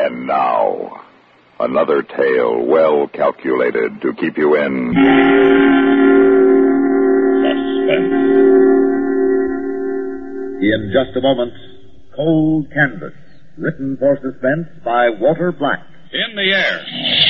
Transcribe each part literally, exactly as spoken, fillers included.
And now, another tale well calculated to keep you in suspense. In just a moment, Cold Canvas, written for suspense by Walter Black. In the air.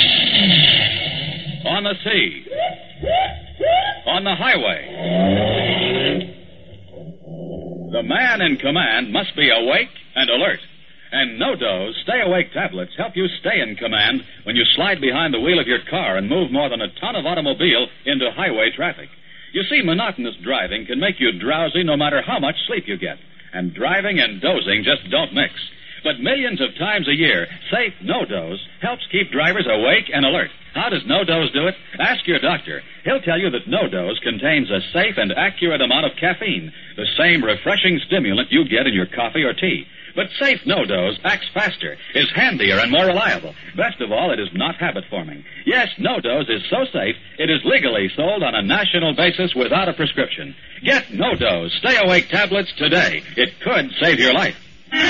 On the sea. On the highway. The man in command must be awake and alert. And NoDoz Stay Awake tablets help you stay in command when you slide behind the wheel of your car and move more than a ton of automobile into highway traffic. You see, monotonous driving can make you drowsy no matter how much sleep you get. And driving and dozing just don't mix. But millions of times a year, safe NoDoz helps keep drivers awake and alert. How does NoDoz do it? Ask your doctor. He'll tell you that NoDoz contains a safe and accurate amount of caffeine, the same refreshing stimulant you get in your coffee or tea. But safe NoDoz acts faster, is handier, and more reliable. Best of all, it is not habit-forming. Yes, NoDoz is so safe, it is legally sold on a national basis without a prescription. Get NoDoz Stay Awake tablets today. It could save your life.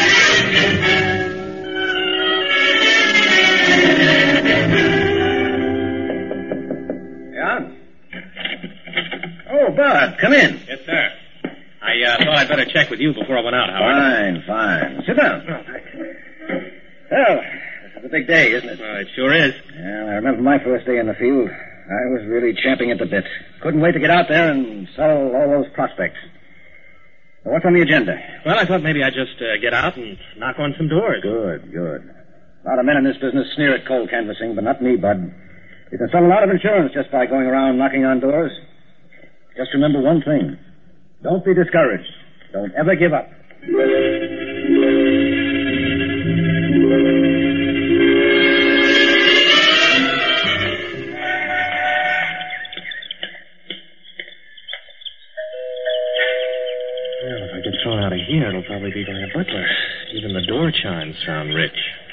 Yeah? Oh, Bud, come in. Yes, sir. I uh, thought I'd better check with you before I went out, Howard. Fine, fine. Sit down. Well, this is a big day, isn't it? Well, it sure is. Yeah, I remember my first day in the field. I was really champing at the bit. Couldn't wait to get out there and sell all those prospects. Well, what's on the agenda? Well, I thought maybe I'd just uh, get out and knock on some doors. Good, good. A lot of men in this business sneer at cold canvassing, but not me, Bud. You can sell a lot of insurance just by going around knocking on doors. Just remember one thing. Don't be discouraged. Don't ever give up. Well, if I get thrown out of here, it'll probably be by a butler. Even the door chimes sound rich.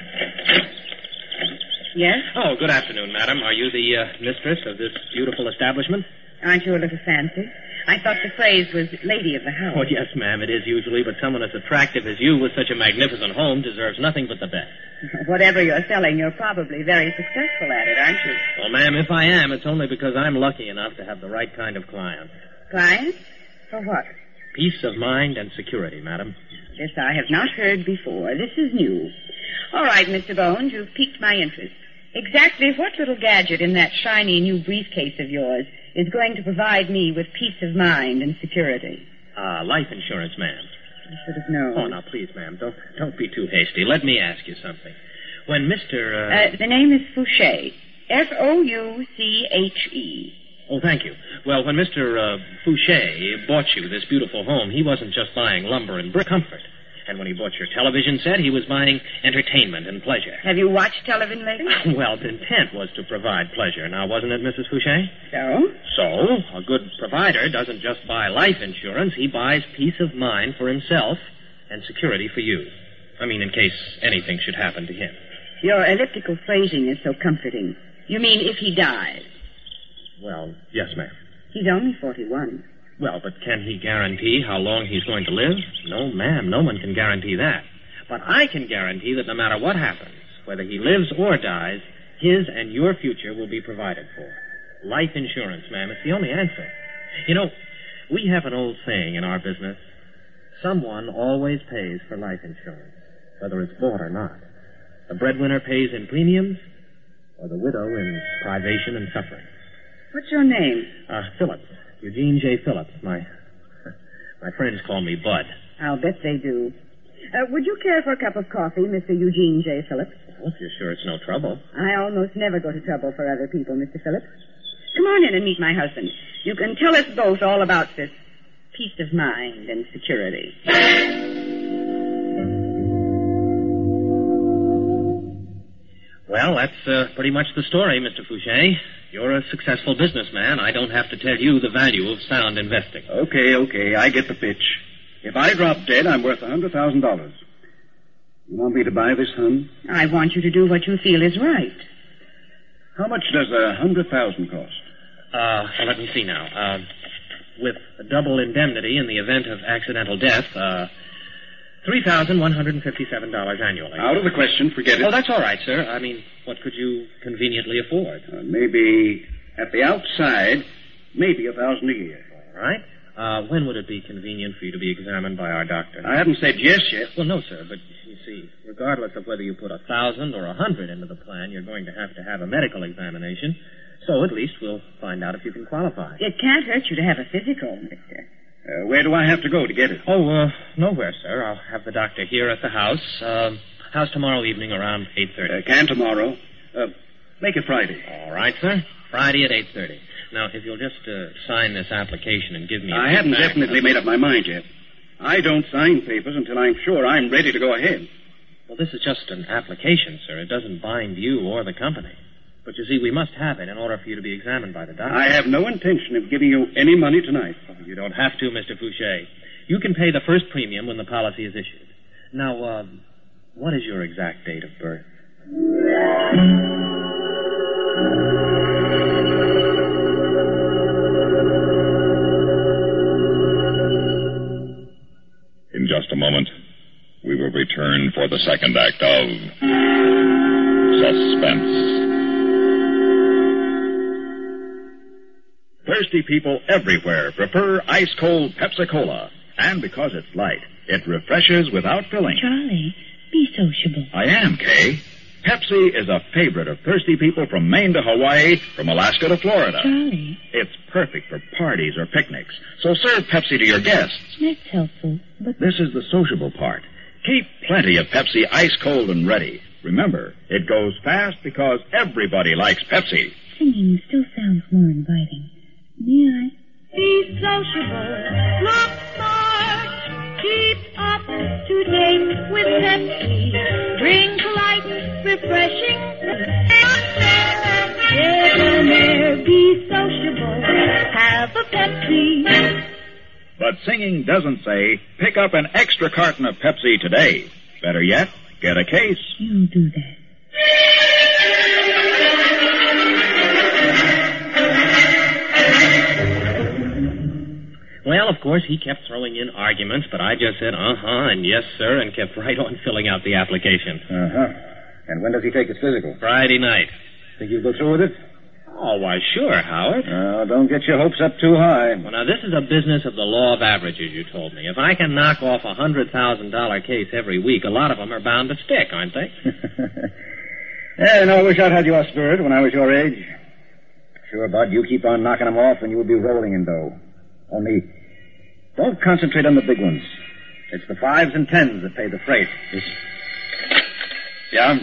Yes? Oh, good afternoon, madam. Are you the uh, mistress of this beautiful establishment? Aren't you a little fancy? I thought the phrase was lady of the house. Oh, yes, ma'am, it is usually, but someone as attractive as you with such a magnificent home deserves nothing but the best. Whatever you're selling, you're probably very successful at it, aren't you? Well, ma'am, if I am, it's only because I'm lucky enough to have the right kind of client. Client? For what? Peace of mind and security, madam. This I have not heard before. This is new. All right, Mister Bones, you've piqued my interest. Exactly what little gadget in that shiny new briefcase of yours is going to provide me with peace of mind and security? Ah, uh, life insurance, ma'am. I should have known. Oh, now, please, ma'am, don't don't be too hasty. Let me ask you something. When Mister Uh... uh the name is Fouché. F O U C H E. Oh, thank you. Well, when Mister Uh, Fouché bought you this beautiful home, he wasn't just buying lumber and brick comfort. And when he bought your television set, he was buying entertainment and pleasure. Have you watched television lately? Well, the intent was to provide pleasure. Now, wasn't it, Missus Fouché? So? So, a good provider doesn't just buy life insurance. He buys peace of mind for himself and security for you. I mean, in case anything should happen to him. Your elliptical phrasing is so comforting. You mean if he dies? Well, yes, ma'am. He's only forty-one. Well, but can he guarantee how long he's going to live? No, ma'am, no one can guarantee that. But I can guarantee that no matter what happens, whether he lives or dies, his and your future will be provided for. Life insurance, ma'am, it's the only answer. You know, we have an old saying in our business, someone always pays for life insurance, whether it's bought or not. The breadwinner pays in premiums, or the widow in privation and suffering. What's your name? Uh, Phillips. Eugene J. Phillips. My my friends call me Bud. I'll bet they do. Uh, would you care for a cup of coffee, Mister Eugene J. Phillips? Well, if you're sure it's no trouble. I almost never go to trouble for other people, Mister Phillips. Come on in and meet my husband. You can tell us both all about this peace of mind and security. Well, that's uh, pretty much the story, Mister Fouché. You're a successful businessman. I don't have to tell you the value of sound investing. Okay, okay, I get the pitch. If I drop dead, I'm worth one hundred thousand dollars. You want me to buy this, hon? I want you to do what you feel is right. How much does a one hundred thousand dollars cost? Uh, well, let me see now. Uh, with a double indemnity in the event of accidental death, uh, three thousand one hundred fifty-seven dollars annually. Out of the question. Forget it. Oh, that's all right, sir. I mean, what could you conveniently afford? Uh, maybe at the outside, maybe a thousand a year. All right. Uh, when would it be convenient for you to be examined by our doctor? I haven't said yes yet. Well, no, sir, but you see, regardless of whether you put a thousand or a hundred into the plan, you're going to have to have a medical examination. So at least we'll find out if you can qualify. It can't hurt you to have a physical, mister. Uh, where do I have to go to get it? Oh, uh, nowhere, sir. I'll have the doctor here at the house. Uh, house tomorrow evening around eight thirty. Uh, can tomorrow. Uh, make it Friday. All right, sir. Friday at eight thirty. Now, if you'll just uh, sign this application and give me a I haven't back, definitely made up my mind yet. I don't sign papers until I'm sure I'm ready to go ahead. Well, this is just an application, sir. It doesn't bind you or the company. But you see, we must have it in order for you to be examined by the doctor. I have no intention of giving you any money tonight. Oh, you don't have to, Mister Fouché. You can pay the first premium when the policy is issued. Now, uh, what is your exact date of birth? In just a moment, we will return for the second act of Suspense. Thirsty people everywhere prefer ice-cold Pepsi-Cola. And because it's light, it refreshes without filling. Charlie, be sociable. I am, Kay. Pepsi is a favorite of thirsty people from Maine to Hawaii, from Alaska to Florida. Charlie. It's perfect for parties or picnics. So serve Pepsi to your guests. That's helpful, but... This is the sociable part. Keep plenty of Pepsi ice-cold and ready. Remember, it goes fast because everybody likes Pepsi. Singing still sounds more inviting. May I? Be sociable, look smart, keep up to date with Pepsi. Drink light, refreshing, debonair, be sociable, have a Pepsi. But singing doesn't say, pick up an extra carton of Pepsi today. Better yet, get a case. You do that. Well, of course, he kept throwing in arguments, but I just said, uh-huh, and yes, sir, and kept right on filling out the application. Uh-huh. And when does he take his physical? Friday night. Think you'll go through with it? Oh, why, sure, Howard. Oh, don't get your hopes up too high. Well, now, this is a business of the law of averages, you told me. If I can knock off a one hundred thousand dollars case every week, a lot of them are bound to stick, aren't they? Yeah, you know, I wish I'd had your spirit when I was your age. Sure, Bud, you keep on knocking them off and you'll be rolling in dough. Only, don't concentrate on the big ones. It's the fives and tens that pay the freight. Yes. Yeah?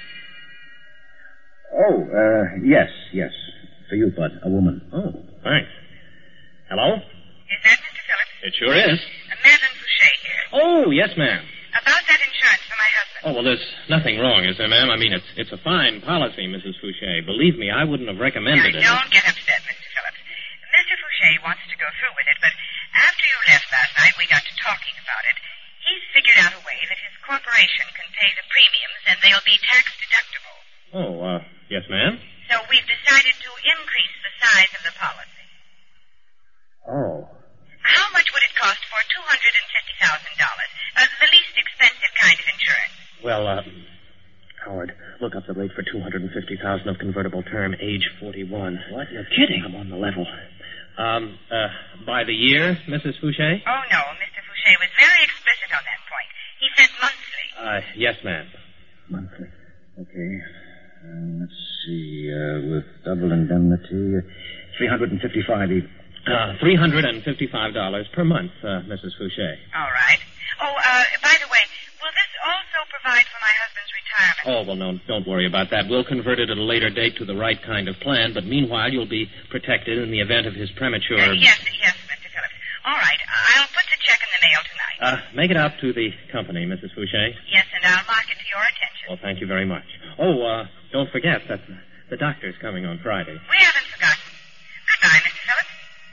Oh, uh, yes, yes. For you, Bud, a woman. Oh, thanks. Hello? Is that Mister Phillips? It sure is. Uh, Madeline Fouché here. Oh, yes, ma'am. About that insurance for my husband. Oh, well, there's nothing wrong, is there, ma'am? I mean, it's it's a fine policy, Missus Fouché. Believe me, I wouldn't have recommended now, it. Don't get upset, Mister Phillips. Mister Fouché wants to go through with it, but after you left last night, we got to talking about it. He's figured out a way that his corporation can pay the premiums, and they'll be tax deductible. Oh, uh, yes, ma'am? So we've decided to increase the size of the policy. Oh. How much would it cost for two hundred fifty thousand dollars? Uh, the least expensive kind of insurance. Well, uh, Howard, look up the rate for two hundred fifty thousand dollars of convertible term, age forty-one. What? You're kidding. I'm on the level. Um, uh, by the year, Missus Fouché? Oh, no. Mister Fouché was very explicit on that point. He said monthly. Uh, yes, ma'am. Monthly. Okay. Uh, let's see. Uh, with double indemnity, uh, three hundred fifty-five even. Uh, three hundred fifty-five dollars per month, uh, Missus Fouché. All right. Oh, uh, by the way, will this also provide for my husband's retirement? Oh, well, no, don't worry about that. We'll convert it at a later date to the right kind of plan, but meanwhile, you'll be protected in the event of his premature... Uh, yes, yes, Mister Phillips. All right. I'll put the check in the mail tonight. Uh, make it out to the company, Missus Fouché. Yes, and I'll mark it to your attention. Well, thank you very much. Oh, uh, don't forget that the doctor's coming on Friday. We haven't forgotten. Goodbye, Mister Phillips.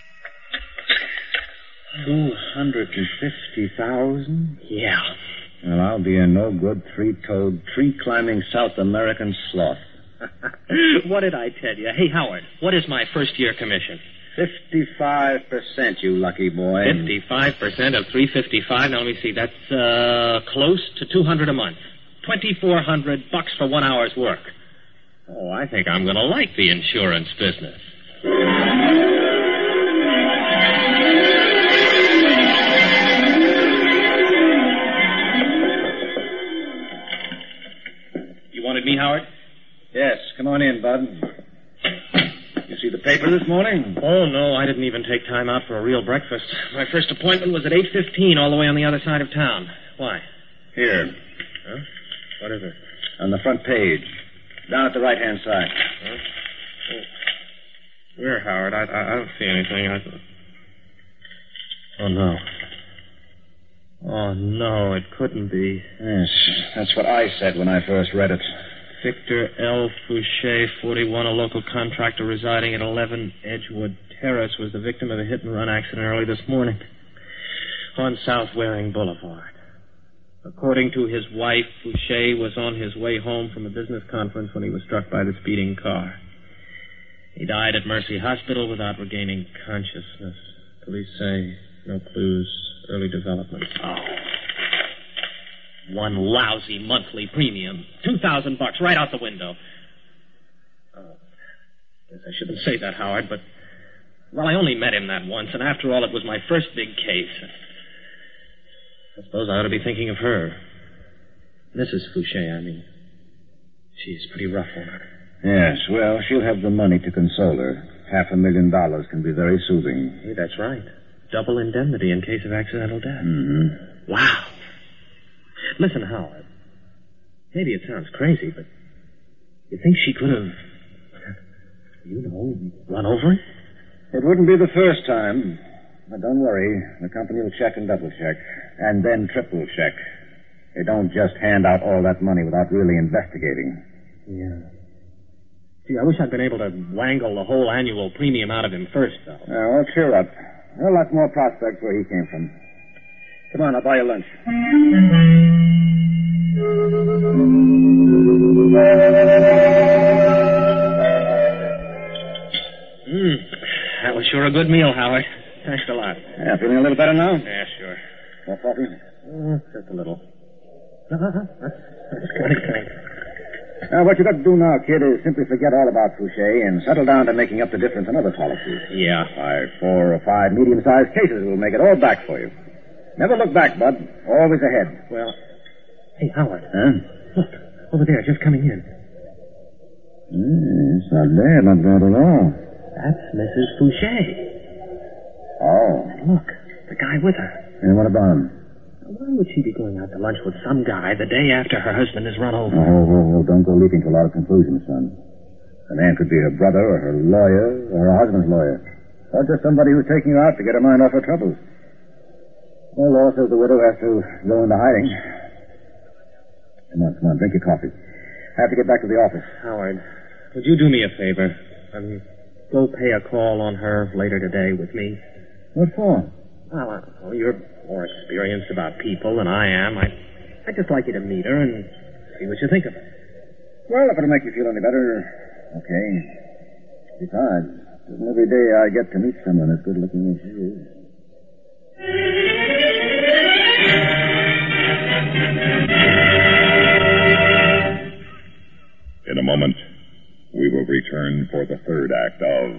Two hundred and fifty thousand? Yeah. Well, I'll be a no-good, three-toed, tree-climbing South American sloth. What did I tell you? Hey, Howard, what is my first-year commission? Fifty-five percent, you lucky boy. Fifty-five percent of three fifty-five. Now let me see. That's uh, close to two hundred a month. Twenty-four hundred bucks for one hour's work. Oh, I think I'm going to like the insurance business. You wanted me, Howard? Yes, come on in, Bud. You see the paper this morning? Oh, no, I didn't even take time out for a real breakfast. My first appointment was at eight fifteen, all the way on the other side of town. Why? Here. Huh? What is it? On the front page. Down at the right-hand side. Huh? Oh. Where, Howard? I, I, I don't see anything. I... Oh, no. Oh, no, it couldn't be. Yes, that's what I said when I first read it. Victor L. Fouché, forty-one, a local contractor residing at eleven Edgewood Terrace, was the victim of a hit-and-run accident early this morning on South Waring Boulevard. According to his wife, Fouché was on his way home from a business conference when he was struck by the speeding car. He died at Mercy Hospital without regaining consciousness. Police say no clues, early development. Oh. One lousy monthly premium. Two thousand bucks right out the window. Oh, guess I shouldn't say that, Howard, but... Well, I only met him that once, and after all, it was my first big case. I suppose I ought to be thinking of her. Missus Fouché, I mean. She's pretty rough on her. Yes, well, she'll have the money to console her. Half a million dollars can be very soothing. Hey, that's right. Double indemnity in case of accidental death. Mm-hmm. Wow. Listen, Howard. Maybe it sounds crazy, but you think she could have, you know, run over it? It wouldn't be the first time. But don't worry. The company will check and double check. And then triple check. They don't just hand out all that money without really investigating. Yeah. Gee, I wish I'd been able to wangle the whole annual premium out of him first, though. Uh, well, cheer up. There are lots more prospects where he came from. Come on, I'll buy you lunch. Mm, that was sure a good meal, Howard. Thanks a lot. Yeah, feeling a little better now? Yeah, sure. More coffee? Uh, just a little. Uh-huh. That's kind of kind. Uh, what you got to do now, kid, is simply forget all about Fouché and settle down to making up the difference in other policies. Yeah. Five, four or five medium-sized cases will make it all back for you. Never look back, Bud. Always ahead. Well, hey, Howard. Huh? Look, over there, just coming in. Mm, it's not bad, not bad at all. That's Missus Fouché. Oh. And look, the guy with her. And what about him? Why would she be going out to lunch with some guy the day after her husband is run over? Oh, oh, oh, don't go leaping to a lot of conclusions, son. The man could be her brother or her lawyer or her husband's lawyer. Or just somebody who's taking her out to get her mind off her troubles. The law says the widow has to go into hiding. Come on, come on, drink your coffee. I have to get back to the office. Howard, would you do me a favor? Um, go pay a call on her later today with me. What for? Well, I don't know. You're more experienced about people than I am. I, I'd just like you to meet her and see what you think of her. Well, if it'll make you feel any better, okay. Besides, it isn't every day I get to meet someone as good looking as she is. In a moment, we will return for the third act of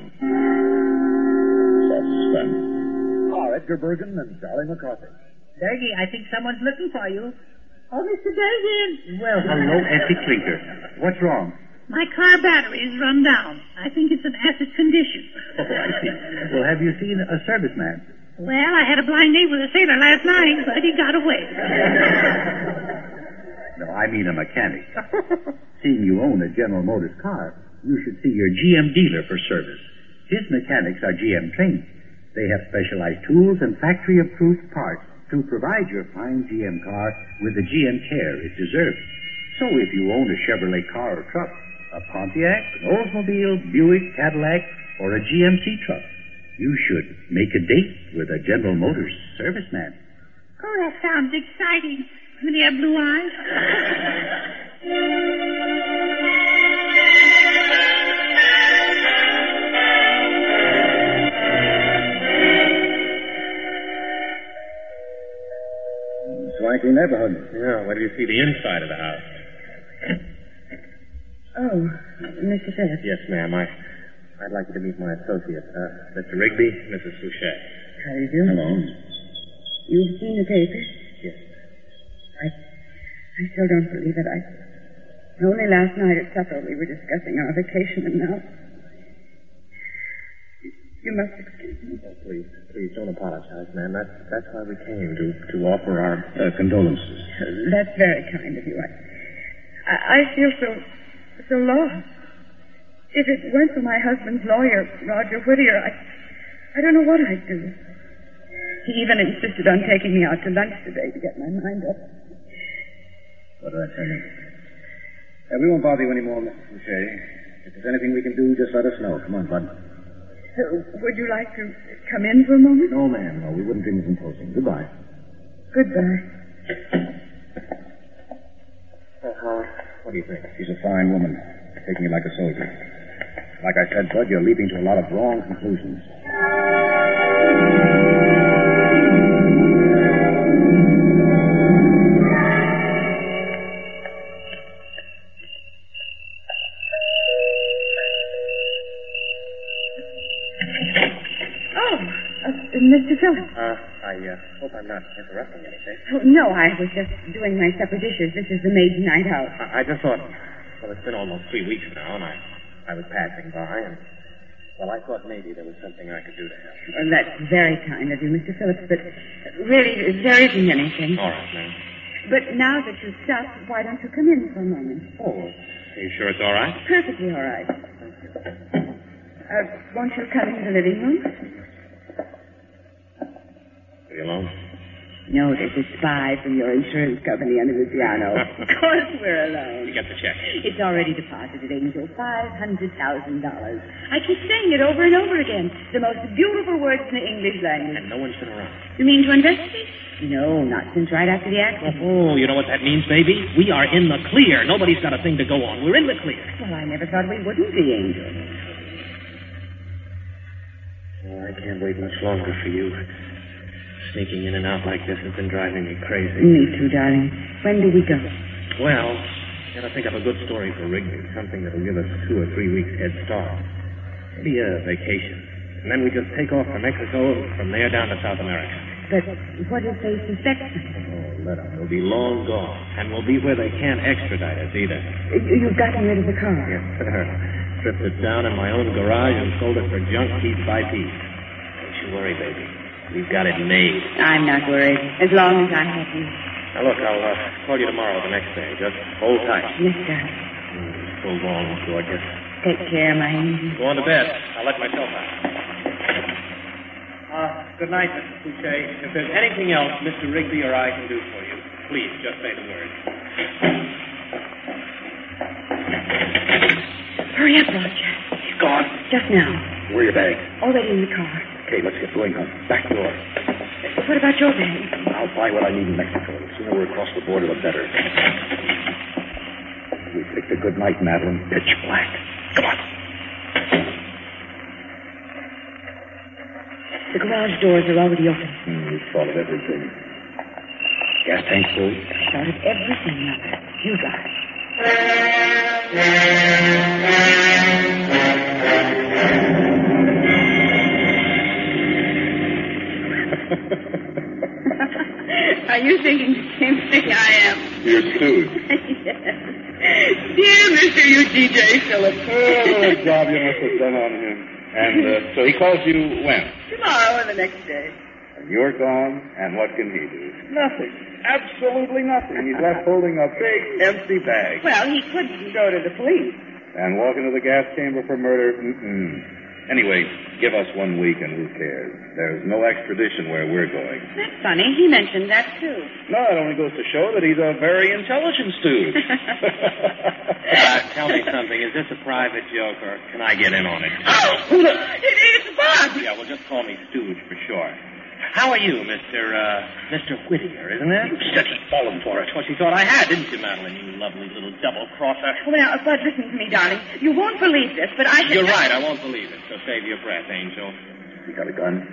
Suspense. Oh, Edgar Bergen and Charlie McCarthy. Durgie, I think someone's looking for you. Oh, Mister Durgan. Well, hello, Effie Clinker. What's wrong? My car battery is run down. I think it's in acid condition. Oh, I see. Well, have you seen a serviceman? Well, I had a blind date with a sailor last night, but he got away. No, I mean a mechanic. Seeing you own a General Motors car, you should see your G M dealer for service. His mechanics are G M trained. They have specialized tools and factory-approved parts to provide your fine G M car with the G M care it deserves. So if you own a Chevrolet car or truck, a Pontiac, an Oldsmobile, Buick, Cadillac, or a G M C truck, you should make a date with a General Motors serviceman. Oh, that sounds exciting. When he have blue eyes. neighborhood. Yeah, where do you see the inside of the house? Oh, Mister Phillips. Yes, ma'am. I, I'd like you to meet my associate, uh, Mister Rigby, Missus Fouché. How do you do? Hello. You've seen the papers? Yes. I, I still don't believe it. I, only last night at supper we were discussing our vacation, and now... You must excuse me. Oh, please, please don't apologize, ma'am. That's, that's why we came, to, to offer our uh, condolences. That's very kind of you. I, I, I feel so, so lost. If it weren't for my husband's lawyer, Roger Whittier, I, I don't know what I'd do. He even insisted on taking me out to lunch today to get my mind up. What did I tell you? Uh, we won't bother you anymore, Missus Fouché. If there's anything we can do, just let us know. Come on, Bud. Uh, would you like to come in for a moment? No, ma'am, no. We wouldn't dream of imposing. Goodbye. Goodbye. Well, Howard, what do you think? She's a fine woman, taking you like a soldier. Like I said, Bud, you're leaping to a lot of wrong conclusions. Mister Phillips. Uh, I uh, hope I'm not interrupting anything. Oh, no, I was just doing my supper dishes. This is the maid's night out. I, I just thought, well, it's been almost three weeks now, and I, I was passing by, and, well, I thought maybe there was something I could do to help. Well, that's very kind of you, Mister Phillips, but really, there isn't anything. All right, ma'am. But now that you've stopped, why don't you come in for a moment? Oh, are you sure it's all right? Perfectly all right. Thank you. Uh, won't you come into the living room? Are you alone? No, there's a spy from your insurance company under the piano. Of course we're alone. You got the check. It's already deposited, Angel. Five hundred thousand dollars. I keep saying it over and over again. The most beautiful words in the English language. And no one's been around. You mean to investigate? No, not since right after the accident. Oh, you know what that means, baby? We are in the clear. Nobody's got a thing to go on. We're in the clear. Well, I never thought we wouldn't be, Angel. Oh, I can't wait much longer for you. Sneaking in and out like this has been driving me crazy. Me too, darling. When do we go? Well, gotta think of a good story for Rigby. Something that'll give us two or three weeks head start. Maybe a vacation. And then we just take off from Mexico and from there down to South America. But what if they suspect us? Oh, let them. They'll be long gone. And we'll be where they can't extradite us either. You've gotten rid of the car? Yes, sir. Stripped it down in my own garage and sold it for junk piece by piece. Don't you worry, baby. We've got it made. I'm not worried, as long as I have you. Now, look, I'll uh, call you tomorrow or the next day. Just hold tight. Yes, sir. Mm, so long, gorgeous. Take care, my angel. Go on to bed. I'll let myself out. Uh, good night, Mister Fouché. If there's anything else Mister Rigby or I can do for you, please just say the word. Hurry up, Roger. She's gone. Just now. Where are your bags? Already in the car. Okay, let's get going, hon. Back door. What about your bag? I'll buy what I need in Mexico. The sooner we're across the border, the better. We picked a good night, Madeline. Pitch black. Come on. The garage doors are already open. Mm, we've thought of everything. Gas tank full? Thought of everything, Mother. You got it. Are you thinking the same thing I am? You're stewed. Yes. Dear Mister U T J Phillips. Oh, what a job you must have done on him. And uh, so he calls you when? Tomorrow or the next day. And you're gone, and what can he do? Nothing. Absolutely nothing. He's left holding a big, empty bag. Well, he could go to the police. And walk into the gas chamber for murder? Mm-mm. Anyway, give us one week and who cares? There's no extradition where we're going. That's funny. He mentioned that, too. No, it only goes to show that he's a very intelligent stooge. uh, tell me something. Is this a private joke, or can I get in on it? Oh, it, it's Bob. Yeah, well, just call me Stooge for short. How are you, Mister Uh, Mister Whittier, isn't it? You said he'd fallen for it. Well, she thought I had, didn't you, Madeline? You lovely little double-crosser. Oh, now, Bud, listen to me, darling. You won't believe this, but I... You're right, I won't believe it, so save your breath, Angel. You got a gun?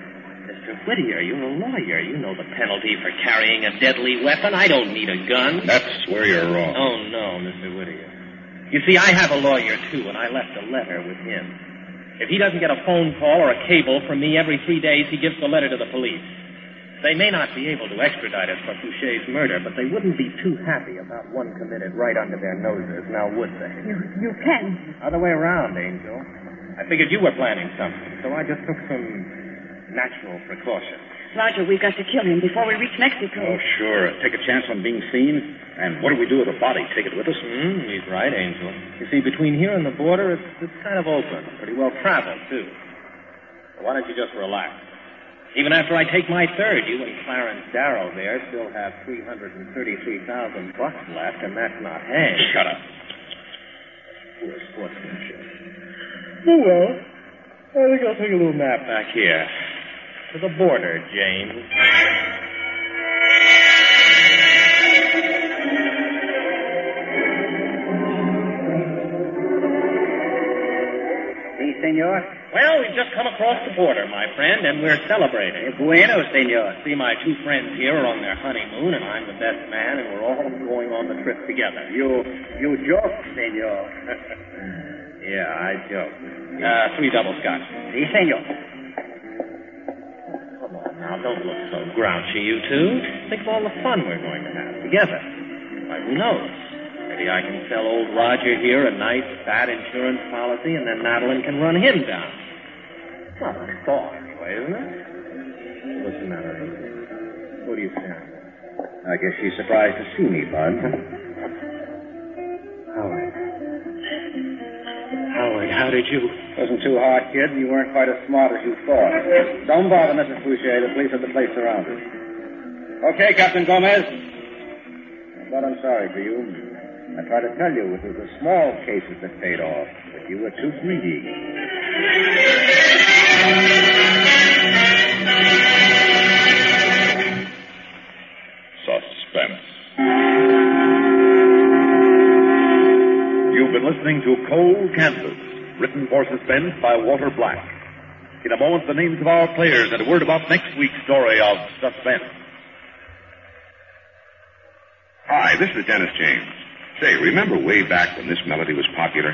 Mister Whittier, you're a lawyer. You know the penalty for carrying a deadly weapon. I don't need a gun. That's where you're wrong. Oh, no, Mister Whittier. You see, I have a lawyer, too, and I left a letter with him. If he doesn't get a phone call or a cable from me every three days, he gives the letter to the police. They may not be able to extradite us for Fouché's murder, but they wouldn't be too happy about one committed right under their noses, now would they? You, you can. Other way around, Angel. I figured you were planning something, so I just took some natural precautions. Roger, we've got to kill him before we reach Mexico. Oh, sure. Take a chance on being seen. And what do we do with the body? Take it with us? Mm, he's right, Angel. You see, between here and the border, it's, it's kind of open. Pretty well traveled, too. So why don't you just relax? Even after I take my third, you and Clarence Darrow there still have three hundred thirty-three thousand bucks left, and that's not hay. Shut up. Poor sportsmanship. Oh, well. I think I'll take a little nap back here. To the border, James. Si, senor. Well, we've just come across the border, my friend, and we're celebrating. Bueno, senor. See, my two friends here are on their honeymoon, and I'm the best man, and we're all going on the trip together. You, you joke, senor. Yeah, I joke. Uh, three double scotch. Si, senor. Come on now, don't look so grouchy, you two. Think of all the fun we're going to have together. Why, who knows? Maybe I can sell old Roger here a nice, fat insurance policy, and then Madeline can run him down. Well, a thought, anyway, isn't it? What's the matter, Amy? What do you say? I guess she's surprised to see me, Bud. Howard. Howard, how did you... Wasn't too hard, kid. You weren't quite as smart as you thought. Don't bother, Missus Fouché. The police have the place surrounded. Okay, Captain Gomez. But I'm sorry for you. I tried to tell you it was the small cases that paid off, but you were too greedy. Suspense. You've been listening to Cold Kansas, written for Suspense by Walter Black. In a moment, the names of our players and a word about next week's story of Suspense. Hi, this is Dennis James. Say, remember way back when this melody was popular?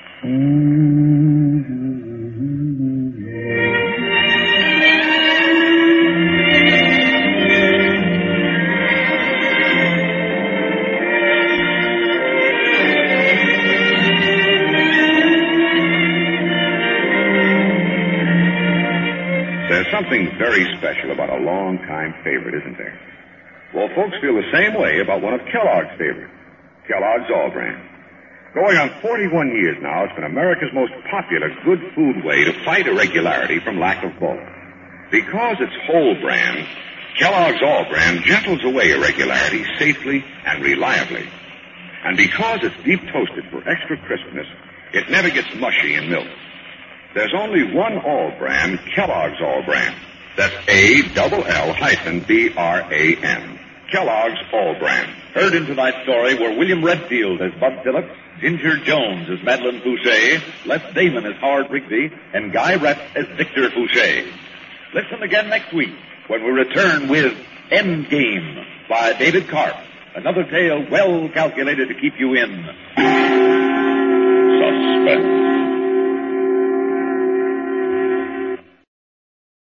There's something very special about a long-time favorite, isn't there? Well, folks feel the same way about one of Kellogg's favorites, Kellogg's All-Bran. Going on forty-one years now, it's been America's most popular good food way to fight irregularity from lack of bulk. Because it's whole bran, Kellogg's All-Bran gentles away irregularity safely and reliably. And because it's deep toasted for extra crispness, it never gets mushy in milk. There's only one All-Bran, Kellogg's All-Bran. That's A double L hyphen B R A N. Kellogg's All-Bran. Heard in tonight's story were William Redfield as Bud Phillips, Ginger Jones as Madeline Fouché, Les Damon as Howard Rigby, and Guy Rett as Victor Fouché. Listen again next week when we return with Endgame by David Karp. Another tale well calculated to keep you in suspense.